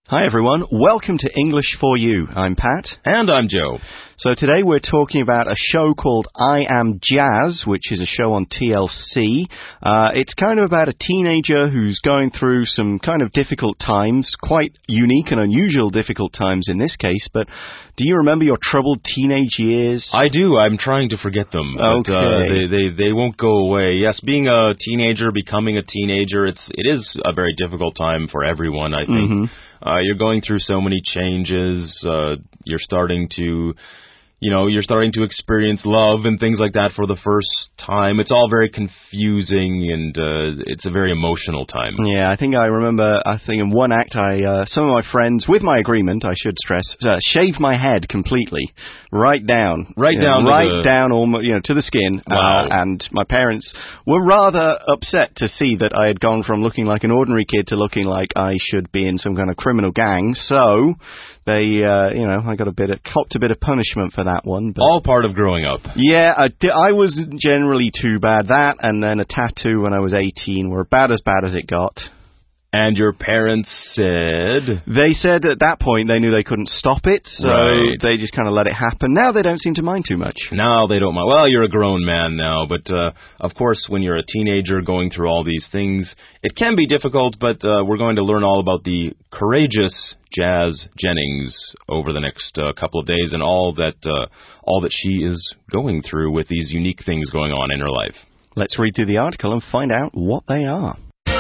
Hi everyone, welcome to English for You. I'm Pat. And I'm Joe. So today we're talking about a show called I Am Jazz, which is a show on TLC. It's kind of about a teenager who's going through some kind of difficult times, quite unique and unusual difficult times in this case, but do you remember your troubled teenage years? I do. I'm trying to forget them. Okay. But, they won't go away. Yes, being a teenager, becoming a teenager, it is a very difficult time for everyone, I think. Mm-hmm. You're going through so many changes. You're starting to experience love and things like that for the first time. It's all very confusing, and it's a very emotional time. Yeah, I think in one act, some of my friends, with my agreement, I should stress, shaved my head completely, right down, almost, to the skin. Wow. And my parents were rather upset to see that I had gone from looking like an ordinary kid to looking like I should be in some kind of criminal gang. So they, I copped a bit of punishment for that one. But all part of growing up. Yeah, I wasn't generally too bad. That and then a tattoo when I was 18 were about as bad as it got. And your parents said? They said at that point they knew they couldn't stop it, so They just kind of let it happen. Now they don't seem to mind too much. Now they don't mind. Well, you're a grown man now, but of course when you're a teenager going through all these things, it can be difficult, but we're going to learn all about the courageous Jazz Jennings over the next couple of days and all that she is going through with these unique things going on in her life. Let's read through the article and find out what they are.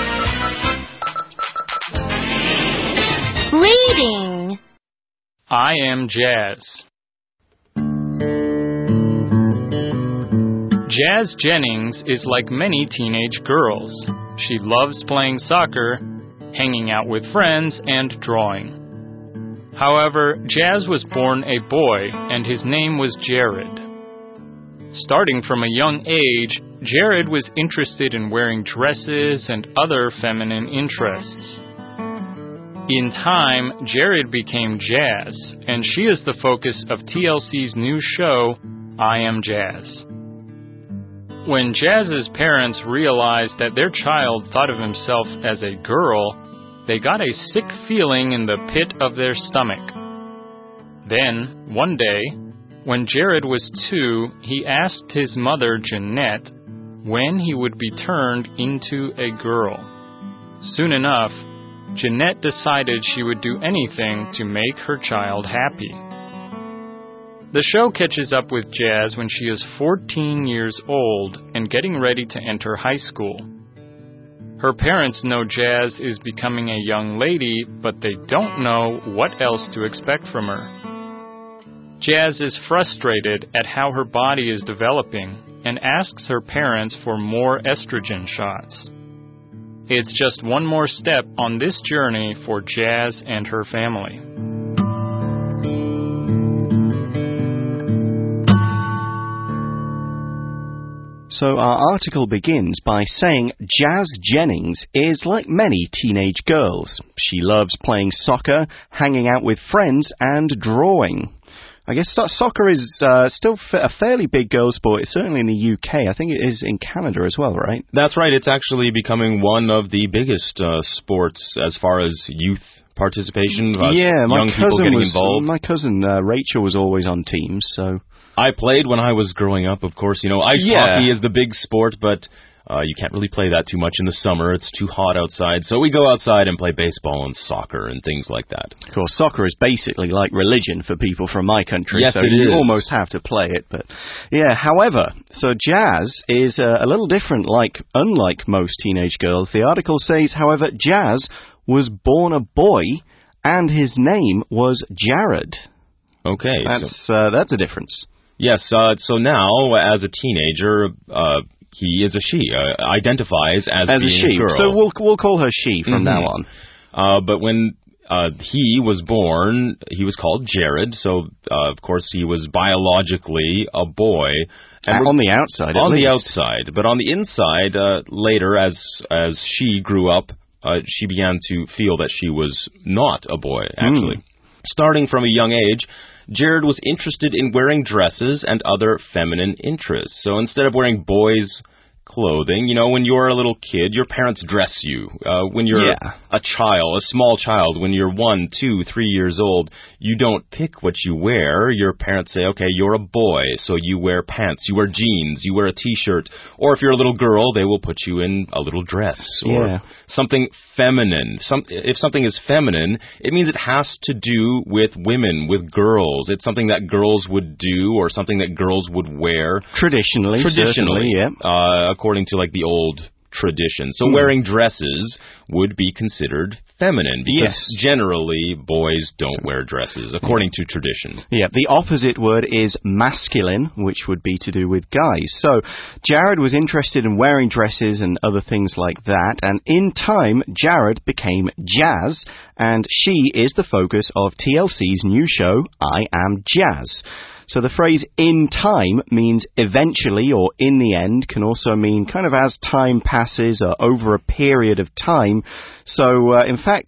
Reading. I Am Jazz. Jazz Jennings is like many teenage girls. She loves playing soccer, hanging out with friends, and drawing. However, Jazz was born a boy, and his name was Jared. Starting from a young age, Jared was interested in wearing dresses and other feminine interests. In time, Jared became Jazz, and she is the focus of TLC's new show, I Am Jazz. When Jazz's parents realized that their child thought of himself as a girl, they got a sick feeling in the pit of their stomach. Then, one day, when Jared was 2, he asked his mother, Jeanette, when he would be turned into a girl. Soon enough, Jeanette decided she would do anything to make her child happy. The show catches up with Jazz when she is 14 years old and getting ready to enter high school. Her parents know Jazz is becoming a young lady, but they don't know what else to expect from her. Jazz is frustrated at how her body is developing and asks her parents for more estrogen shots. It's just one more step on this journey for Jazz and her family. So our article begins by saying Jazz Jennings is like many teenage girls. She loves playing soccer, hanging out with friends, and drawing. I guess soccer is still a fairly big girls' sport, certainly in the UK. I think it is in Canada as well, right? That's right. It's actually becoming one of the biggest sports as far as youth participation. Young people getting involved. My cousin Rachel was always on teams, so I played when I was growing up, of course. Ice hockey is the big sport, but you can't really play that too much in the summer. It's too hot outside. So we go outside and play baseball and soccer and things like that. Of course, soccer is basically like religion for people from my country. Yes, so it you is. almost have to play it. But yeah, however, so Jazz is a little different, unlike most teenage girls. The article says, however, Jazz was born a boy and his name was Jared. Okay. That's a difference. Yes, so now, as a teenager, he is a she, identifies as being a she. A girl. So we'll call her she from now on. But when he was born, he was called Jared, so of course he was biologically a boy. And on the outside, at least. On the outside. But on the inside, later, as she grew up, she began to feel that she was not a boy, actually. Starting from a young age, Jared was interested in wearing dresses and other feminine interests. So instead of wearing boys' clothing. You know, when you're a little kid, your parents dress you. When you're a child, a small child, when you're 1, 2, 3 years old, you don't pick what you wear. Your parents say, okay, you're a boy, so you wear pants, you wear jeans, you wear a t-shirt. Or if you're a little girl, they will put you in a little dress or something feminine. If something is feminine, it means it has to do with women, with girls. It's something that girls would do or something that girls would wear. Traditionally, yeah. According to like the old tradition. So wearing dresses would be considered feminine because generally boys don't wear dresses according to tradition. Yeah, the opposite word is masculine, which would be to do with guys. So Jared was interested in wearing dresses and other things like that, and in time Jared became Jazz, and she is the focus of TLC's new show, I Am Jazz. So the phrase in time means eventually or in the end, can also mean kind of as time passes or over a period of time. So in fact,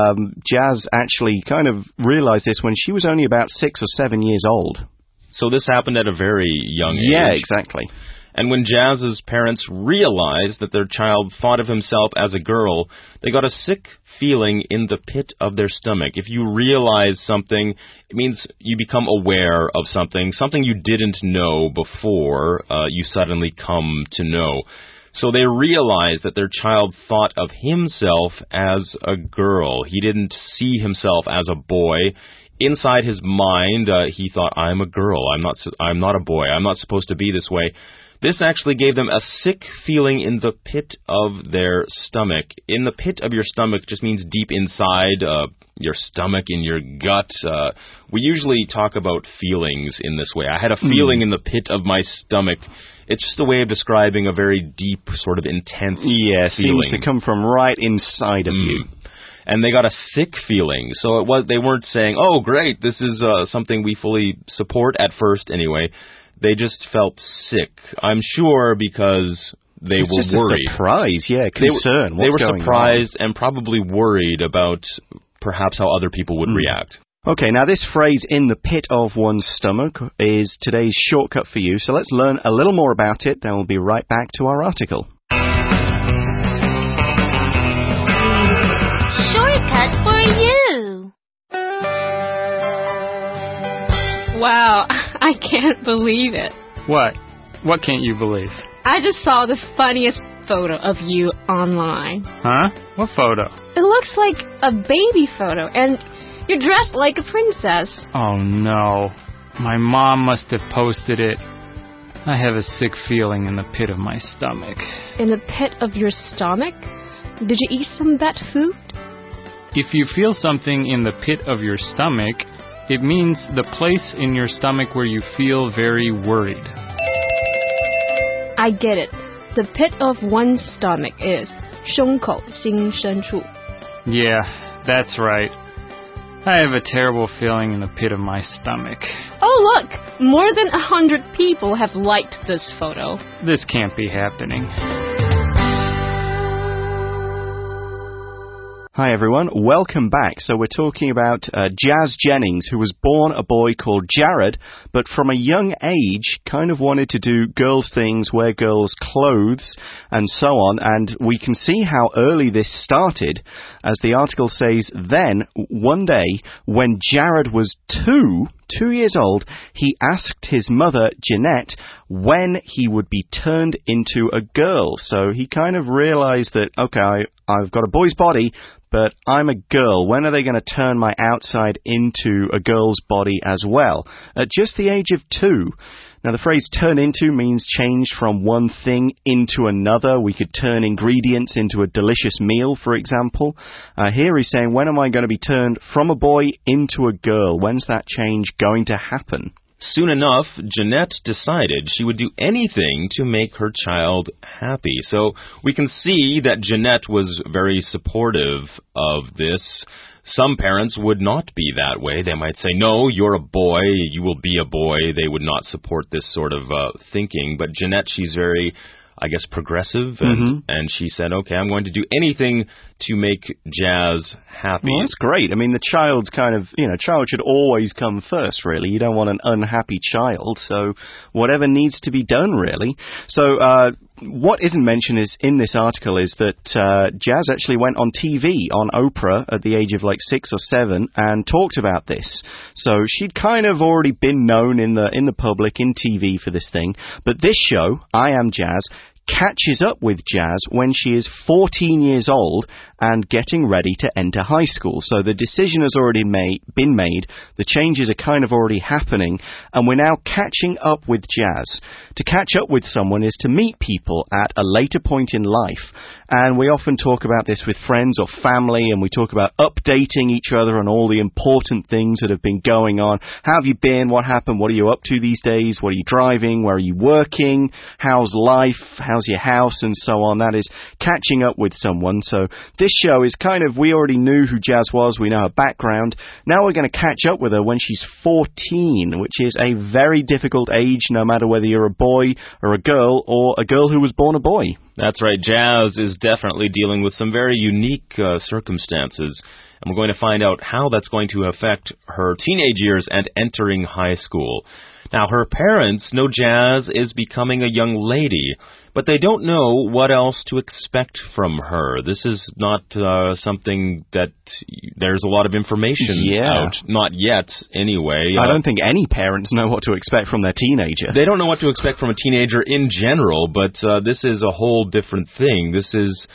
Jazz actually kind of realized this when she was only about 6 or 7 years old. So this happened at a very young age. Yeah, exactly. And when Jazz's parents realized that their child thought of himself as a girl, they got a sick feeling in the pit of their stomach. If you realize something, it means you become aware of something you didn't know before you suddenly come to know. So they realized that their child thought of himself as a girl. He didn't see himself as a boy. Inside his mind, he thought, I'm a girl. I'm not a boy. I'm not supposed to be this way. This actually gave them a sick feeling in the pit of their stomach. In the pit of your stomach just means deep inside your stomach, in your gut. We usually talk about feelings in this way. I had a feeling in the pit of my stomach. It's just a way of describing a very deep, sort of intense feeling. Seems to come from right inside of you. And they got a sick feeling. So they weren't saying, oh, great, this is something we fully support at first anyway. They just felt sick. I'm sure because they were worried. A surprise, concern. They were surprised and probably worried about perhaps how other people would react. Okay, now this phrase, in the pit of one's stomach, is today's shortcut for you. So let's learn a little more about it, then we'll be right back to our article. Shortcut for you. Wow, I can't believe it. What? What can't you believe? I just saw the funniest photo of you online. Huh? What photo? It looks like a baby photo, and you're dressed like a princess. Oh, no. My mom must have posted it. I have a sick feeling in the pit of my stomach. In the pit of your stomach? Did you eat some bad food? If you feel something in the pit of your stomach, it means the place in your stomach where you feel very worried. I get it. The pit of one's stomach is 胸口心深处. Yeah, that's right. I have a terrible feeling in the pit of my stomach. Oh, look! More than 100 people have liked this photo. This can't be happening. Hi everyone, welcome back. So we're talking about Jazz Jennings, who was born a boy called Jared, but from a young age kind of wanted to do girls' things, wear girls' clothes, and so on. And we can see how early this started. As the article says, then, one day, when Jared was 2 years old, he asked his mother, Jeanette, when he would be turned into a girl. So he kind of realized that, okay, I've got a boy's body, but I'm a girl. When are they going to turn my outside into a girl's body as well? At just the age of 2. Now, the phrase turn into means change from one thing into another. We could turn ingredients into a delicious meal, for example. Here he's saying, when am I going to be turned from a boy into a girl? When's that change going to happen? Soon enough, Jeanette decided she would do anything to make her child happy. So we can see that Jeanette was very supportive of this. Some parents would not be that way. They might say, no, you're a boy, you will be a boy. They would not support this sort of thinking. But Jeanette, she's very, I guess, progressive, and she said, okay, I'm going to do anything to make Jazz happy. Well, that's great. I mean, the child's kind of, child should always come first, really. You don't want an unhappy child, so whatever needs to be done, really. So what isn't mentioned is in this article is that Jazz actually went on TV on Oprah at the age of like 6 or 7 and talked about this. So she'd kind of already been known in the public, in TV for this thing. But this show, I Am Jazz, catches up with Jazz when she is 14 years old and getting ready to enter high school. So the decision has already been made, the changes are kind of already happening, and we're now catching up with Jazz. To catch up with someone is to meet people at a later point in life, and we often talk about this with friends or family, and we talk about updating each other on all the important things that have been going on. How have you been? What happened? What are you up to these days? What are you driving? Where are you working? How's life? How's your house? And so on. That is catching up with someone. So this show is kind of, we already knew who Jazz was, we know her background. Now we're going to catch up with her when she's 14, which is a very difficult age, no matter whether you're a boy or a girl who was born a boy. That's right. Jazz is definitely dealing with some very unique circumstances, and we're going to find out how that's going to affect her teenage years and entering high school. Now, her parents know Jazz is becoming a young lady, but they don't know what else to expect from her. This is not something that there's a lot of information out. Not yet, anyway. I don't think any parents know what to expect from their teenager. They don't know what to expect from a teenager in general, but this is a whole different thing. This is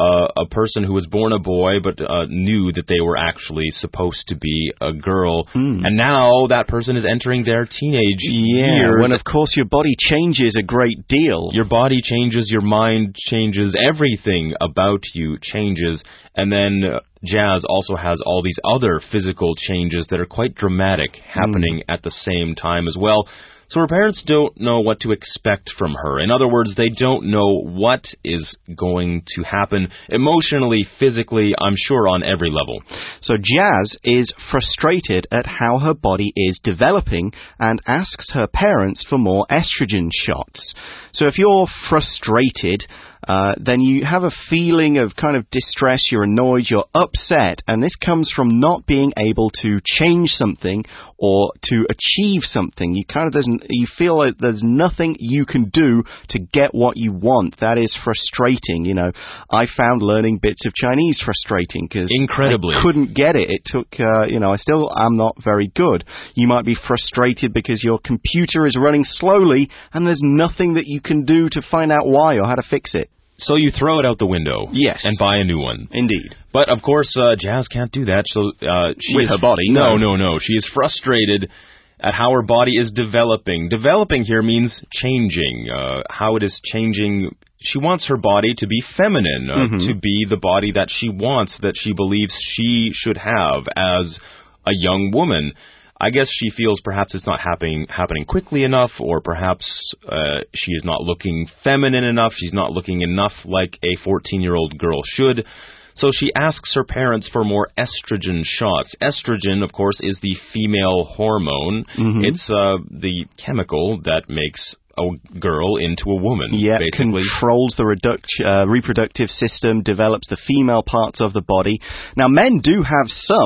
a person who was born a boy but knew that they were actually supposed to be a girl. And now that person is entering their teenage years. When, of course, your body changes a great deal. Your body changes, your mind changes, everything about you changes. And then Jazz also has all these other physical changes that are quite dramatic happening at the same time as well. So her parents don't know what to expect from her. In other words, they don't know what is going to happen emotionally, physically, I'm sure on every level. So Jazz is frustrated at how her body is developing and asks her parents for more estrogen shots. So if you're frustrated, then you have a feeling of kind of distress, you're annoyed, you're upset, and this comes from not being able to change something or to achieve something. You feel like there's nothing you can do to get what you want. That is frustrating. You know, I found learning bits of Chinese frustrating because I couldn't get it. It took, I still am not very good. You might be frustrated because your computer is running slowly and there's nothing that you can do to find out why or how to fix it. So you throw it out the window. Yes. And buy a new one. Indeed. But, of course, Jazz can't do that. So with her body. No. She is frustrated at how her body is developing. Developing here means changing. How it is changing. She wants her body to be feminine, to be the body that she wants, that she believes she should have as a young woman. I guess she feels perhaps it's not happening quickly enough, or perhaps she is not looking feminine enough. She's not looking enough like a 14-year-old girl should. So she asks her parents for more estrogen shots. Estrogen, of course, is the female hormone. It's the chemical that makes a girl into a woman. Yeah, basically. Controls the reproductive system, develops the female parts of the body. Now, men do have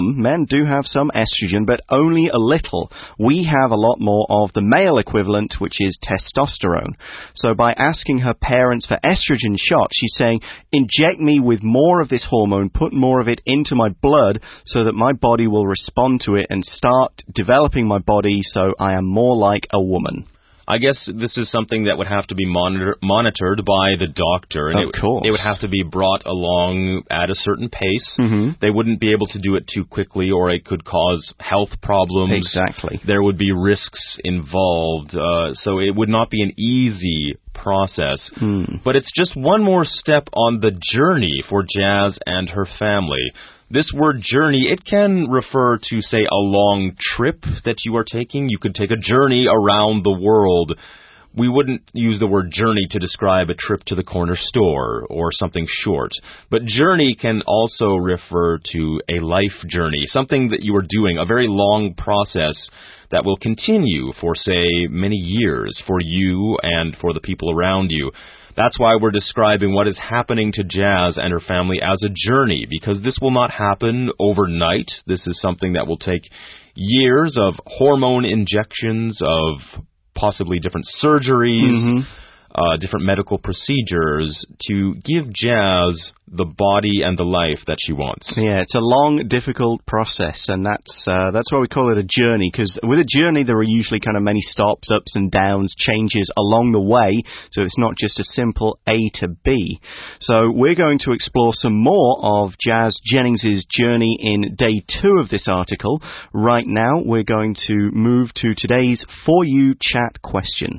some estrogen, but only a little. We have a lot more of the male equivalent, which is testosterone. So by asking her parents for estrogen shots, she's saying, inject me with more of this hormone, put more of it into my blood so that my body will respond to it and start developing my body so I am more like a woman. I guess this is something that would have to be monitored by the doctor. And of course. It would have to be brought along at a certain pace. They wouldn't be able to do it too quickly, or it could cause health problems. Exactly. There would be risks involved. So it would not be an easy process. But it's just one more step on the journey for Jazz and her family. This word journey, it can refer to, say, a long trip that you are taking. You could take a journey around the world. We wouldn't use the word journey to describe a trip to the corner store or something short. But journey can also refer to a life journey, something that you are doing, a very long process that will continue for, say, many years for you and for the people around you. That's why we're describing what is happening to Jazz and her family as a journey, because this will not happen overnight. This is something that will take years of hormone injections, of possibly different surgeries, different medical procedures to give Jazz the body and the life that she wants. Yeah, it's a long, difficult process, and that's why we call it a journey, because with a journey there are usually kind of many stops, ups and downs, changes along the way, so it's not just a simple A to B. So we're going to explore some more of Jazz Jennings' journey in day 2 of this article. Right now, we're going to move to today's For You chat question.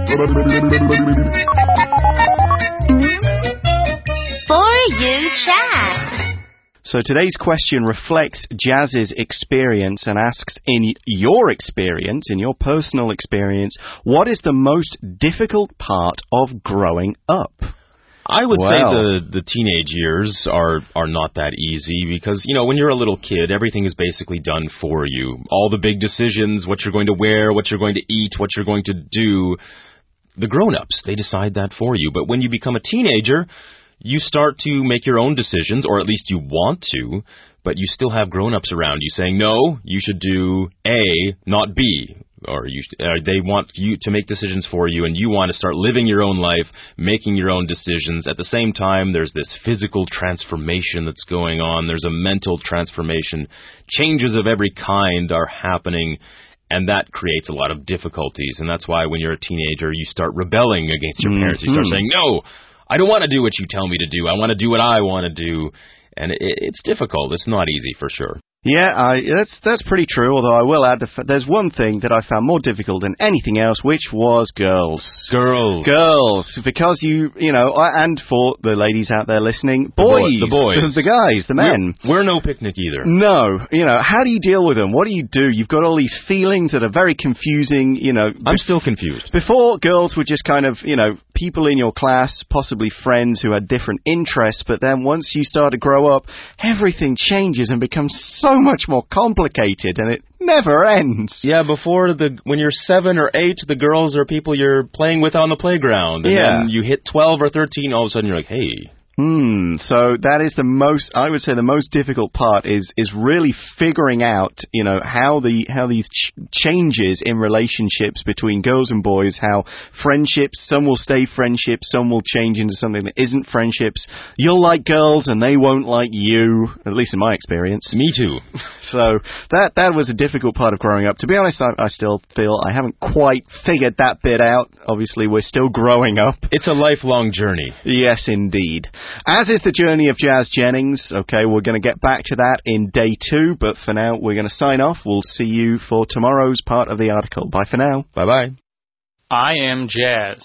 For You chat. So today's question reflects Jazz's experience and asks, in your experience, in your personal experience, what is the most difficult part of growing up? I would say the teenage years are not that easy because, when you're a little kid, everything is basically done for you. All the big decisions, what you're going to wear, what you're going to eat, what you're going to do, the grown-ups, they decide that for you. But when you become a teenager, you start to make your own decisions, or at least you want to, but you still have grown-ups around you saying, no, you should do A, not B. Or they want you to make decisions for you, and you want to start living your own life, making your own decisions. At the same time, there's this physical transformation that's going on. There's a mental transformation. Changes of every kind are happening, and that creates a lot of difficulties. And that's why when you're a teenager, you start rebelling against your parents. You start saying, no, I don't want to do what you tell me to do. I want to do what I want to do. And it's difficult. It's not easy for sure. Yeah, that's pretty true, although I will add there's one thing that I found more difficult than anything else, which was girls. Girls. Because and for the ladies out there listening, boys. The boys. The guys, the men. We're no picnic either. No. How do you deal with them? What do you do? You've got all these feelings that are very confusing, I'm still confused. Before, girls were just kind of, people in your class, possibly friends who had different interests, but then once you start to grow up, everything changes and becomes so much more complicated, and it never ends. Yeah, before when you're 7 or 8, the girls are people you're playing with on the playground, and then you hit 12 or 13, all of a sudden you're like, hey. So that is I would say the most difficult part is really figuring out, how these changes in relationships between girls and boys, how friendships, some will stay friendships, some will change into something that isn't friendships. You'll like girls and they won't like you, at least in my experience. Me too. So that was a difficult part of growing up. To be honest, I still feel I haven't quite figured that bit out. Obviously, we're still growing up. It's a lifelong journey. Yes, indeed. As is the journey of Jazz Jennings. Okay, we're going to get back to that in day 2, but for now, we're going to sign off. We'll see you for tomorrow's part of the article. Bye for now. Bye-bye. I am Jazz.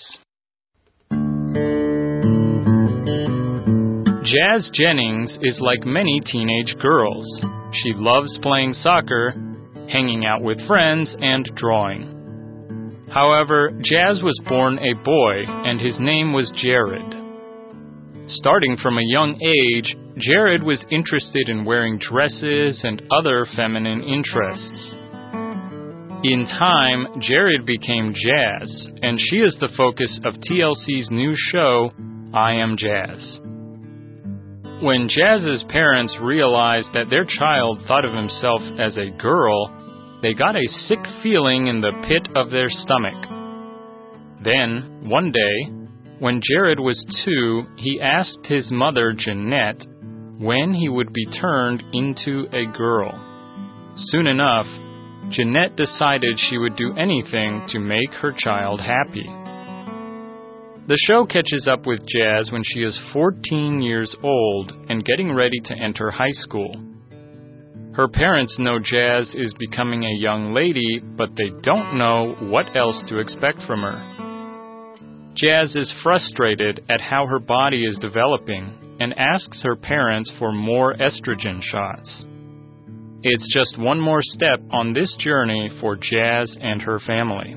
Jazz Jennings is like many teenage girls. She loves playing soccer, hanging out with friends, and drawing. However, Jazz was born a boy, and his name was Jared. Starting from a young age, Jared was interested in wearing dresses and other feminine interests. In time, Jared became Jazz, and she is the focus of TLC's new show, I Am Jazz. When Jazz's parents realized that their child thought of himself as a girl, they got a sick feeling in the pit of their stomach. Then, one day, when Jared was 2, he asked his mother, Jeanette, when he would be turned into a girl. Soon enough, Jeanette decided she would do anything to make her child happy. The show catches up with Jazz when she is 14 years old and getting ready to enter high school. Her parents know Jazz is becoming a young lady, but they don't know what else to expect from her. Jazz is frustrated at how her body is developing and asks her parents for more estrogen shots. It's just one more step on this journey for Jazz and her family.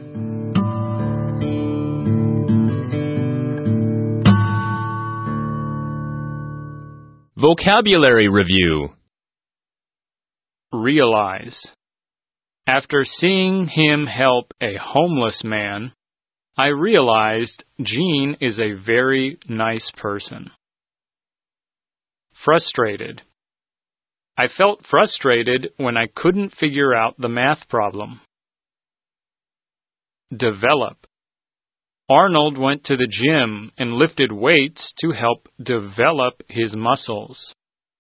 Vocabulary Review. Realize. After seeing him help a homeless man, I realized Gene is a very nice person. Frustrated. I felt frustrated when I couldn't figure out the math problem. Develop. Arnold went to the gym and lifted weights to help develop his muscles.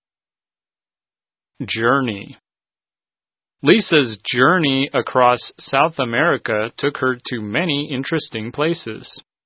Journey. Lisa's journey across South America took her to many interesting places.